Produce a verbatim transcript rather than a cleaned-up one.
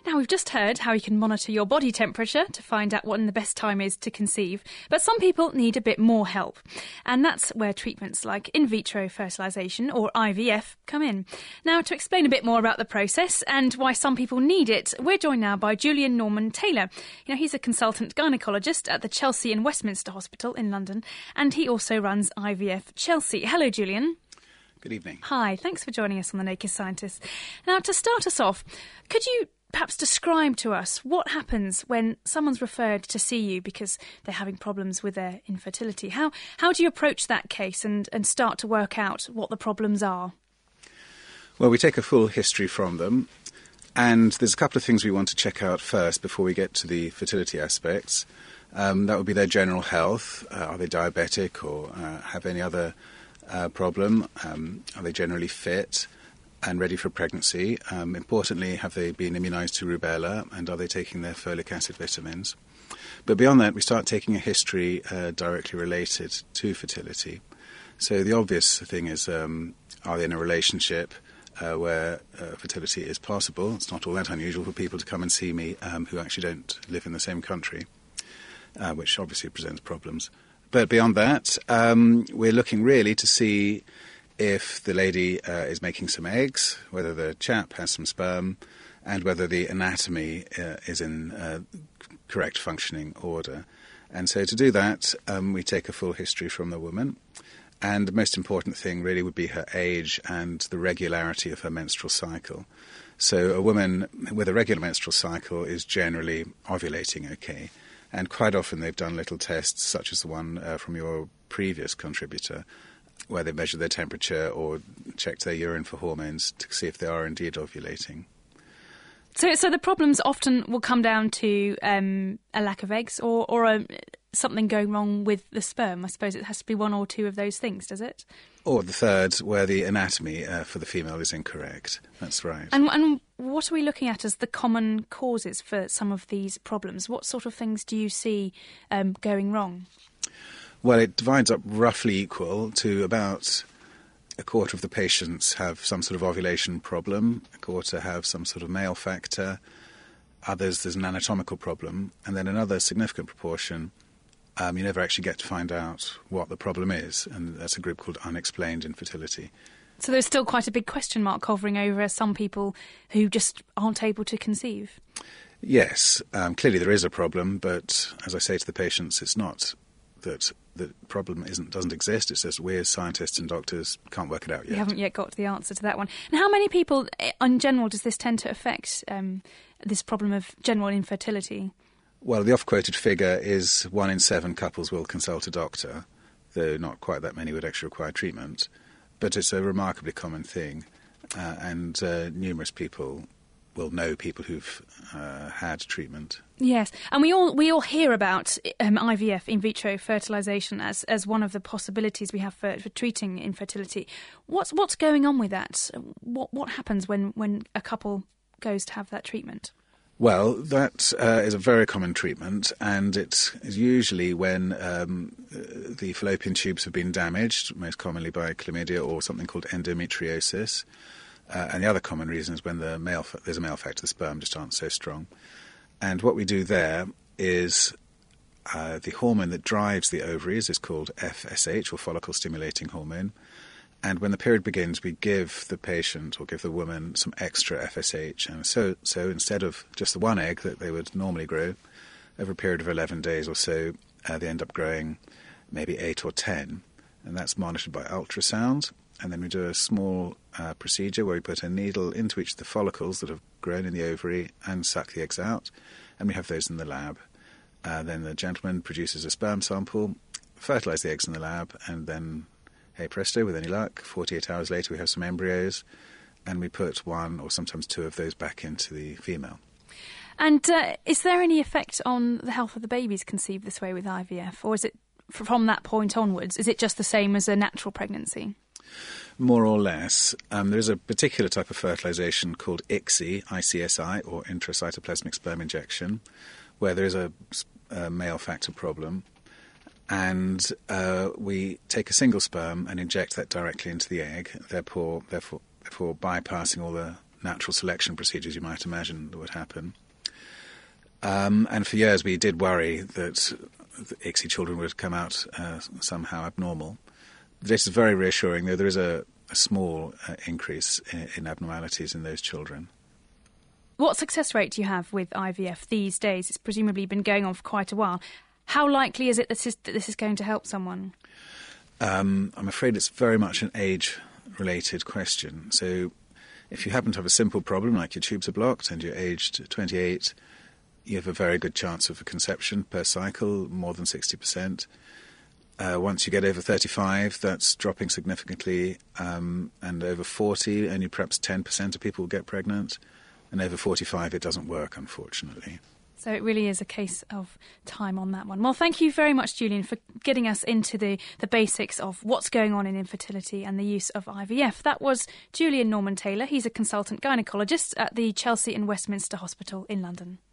Now, we've just heard how you can monitor your body temperature to find out when the best time is to conceive, but some people need a bit more help. And that's where treatments like in vitro fertilisation, or I V F, come in. Now, to explain a bit more about the process and why some people need it, we're joined now by Julian Norman-Taylor. You know, he's a consultant gynaecologist at the Chelsea and Westminster Hospital in London, and he also runs I V F Chelsea. Hello, Julian. Good evening. Hi, thanks for joining us on The Naked Scientist. Now, to start us off, could you perhaps describe to us what happens when someone's referred to see you because they're having problems with their infertility? How how do you approach that case and, and start to work out what the problems are? Well, we take a full history from them, and there's a couple of things we want to check out first before we get to the fertility aspects. Um, that would be their general health. Uh, are they diabetic or uh, have any other uh, problem? Um, are they generally fit and ready for pregnancy? Um, importantly, have they been immunised to rubella, and are they taking their folic acid vitamins? But beyond that, we start taking a history uh, directly related to fertility. So the obvious thing is, um, are they in a relationship uh, where uh, fertility is possible? It's not all that unusual for people to come and see me um, who actually don't live in the same country, uh, which obviously presents problems. But beyond that, um, we're looking really to see if the lady uh, is making some eggs, whether the chap has some sperm, and whether the anatomy uh, is in uh, correct functioning order. And so to do that, um, we take a full history from the woman. And the most important thing really would be her age and the regularity of her menstrual cycle. So a woman with a regular menstrual cycle is generally ovulating okay. And quite often they've done little tests, such as the one uh, from your previous contributor, where they measure their temperature or check their urine for hormones to see if they are indeed ovulating. So so the problems often will come down to um, a lack of eggs or, or a, something going wrong with the sperm. I suppose it has to be one or two of those things, does it? Or the third, where the anatomy uh, for the female is incorrect. That's right. And, and what are we looking at as the common causes for some of these problems? What sort of things do you see um, going wrong? Well, it divides up roughly equal to about a quarter of the patients have some sort of ovulation problem, a quarter have some sort of male factor, others there's an anatomical problem, and then another significant proportion, um, you never actually get to find out what the problem is, and that's a group called unexplained infertility. So there's still quite a big question mark hovering over some people who just aren't able to conceive? Yes, um, clearly there is a problem, but as I say to the patients, it's not that the problem isn't doesn't exist. It's just we as scientists and doctors can't work it out yet. You haven't yet got the answer to that one. And how many people, in general, does this tend to affect, um, this problem of general infertility? Well, the oft-quoted figure is one in seven couples will consult a doctor, though not quite that many would actually require treatment. But it's a remarkably common thing, uh, and uh, numerous people will know people who've uh, had treatment. Yes, and we all we all hear about um, I V F, in vitro fertilisation, as as one of the possibilities we have for, for treating infertility. What's what's going on with that? What what happens when, when a couple goes to have that treatment? Well, that uh, is a very common treatment, and it is usually when um, the fallopian tubes have been damaged, most commonly by chlamydia or something called endometriosis. Uh, and the other common reason is when the male there's a male factor, the sperm just aren't so strong. And what we do there is uh, the hormone that drives the ovaries is called F S H, or follicle-stimulating hormone. And when the period begins, we give the patient or give the woman some extra F S H. And so, so instead of just the one egg that they would normally grow, over a period of eleven days or so, uh, they end up growing maybe eight or ten. And that's monitored by ultrasound. And then we do a small uh, procedure where we put a needle into each of the follicles that have grown in the ovary and suck the eggs out. And we have those in the lab. Uh, then the gentleman produces a sperm sample, fertilise the eggs in the lab, and then, hey presto, with any luck, forty-eight hours later we have some embryos, and we put one or sometimes two of those back into the female. And uh, is there any effect on the health of the babies conceived this way with I V F? Or is it, from that point onwards, is it just the same as a natural pregnancy? More or less. Um, there is a particular type of fertilisation called I C S I, I C S I, or intracytoplasmic sperm injection, where there is a, a male factor problem. And uh, we take a single sperm and inject that directly into the egg, therefore, therefore, therefore bypassing all the natural selection procedures you might imagine that would happen. Um, and for years we did worry that the I C S I children would come out uh, somehow abnormal. The data is very reassuring, though there is a, a small uh, increase in, in abnormalities in those children. What success rate do you have with I V F these days? It's presumably been going on for quite a while. How likely is it that this is, that this is going to help someone? Um, I'm afraid it's very much an age-related question. So if you happen to have a simple problem, like your tubes are blocked and you're aged twenty-eight, you have a very good chance of a conception per cycle, more than sixty percent. Uh, once you get over thirty-five, that's dropping significantly, um, and over forty, only perhaps ten percent of people will get pregnant, and over forty-five, it doesn't work, unfortunately. So it really is a case of time on that one. Well, thank you very much, Julian, for getting us into the, the basics of what's going on in infertility and the use of I V F. That was Julian Norman-Taylor. He's a consultant gynaecologist at the Chelsea and Westminster Hospital in London.